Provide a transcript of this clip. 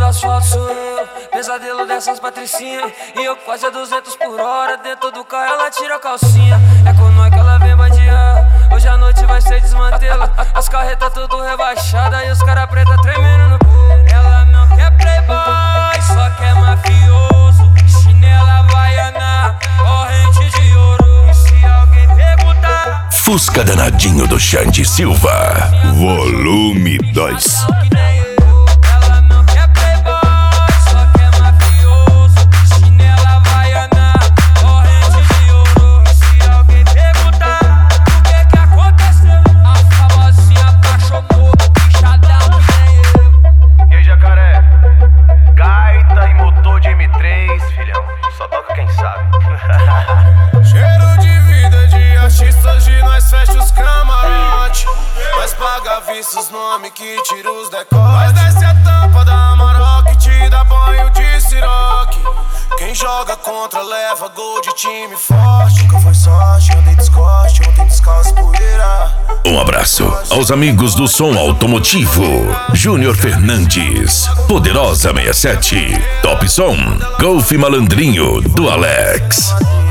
do asfalto sou eu, pesadelo dessas patricinhas. E eu quase a 200 por hora, dentro do carro ela tira a calcinha. É com nós que ela vem bandear, hoje a noite vai ser desmantela. As carretas tudo rebaixadas e os cara preta tremendo no pé. Ela não quer playboy, só quer mafioso. Chinela havaiana, corrente de ouro. E se alguém perguntar, Fusca danadinho do Xande Silva, volume 2. ela não quer playboy, só quer mafioso. Chinela havaiana, corrente de ouro. E se alguém perguntar o que aconteceu, a famosinha apaixonou, bichadão nem eu. E aí, jacaré? Gaita e motor de M3, filhão. Só toca quem sabe. Cheiro de vida de artistas, de nós fecha os camarote. Nós paga vista os nomes que tira os decotes. Nós desce a tampa da Maroc e te dá banho de siroque. Quem joga contra leva gol de time forte. Nunca foi sorte, andei descoste, ontem descalço poeira. Um abraço aos amigos do som automotivo. Júnior Fernandes, Poderosa 67, Top Som, Golf Malandrinho do Alex.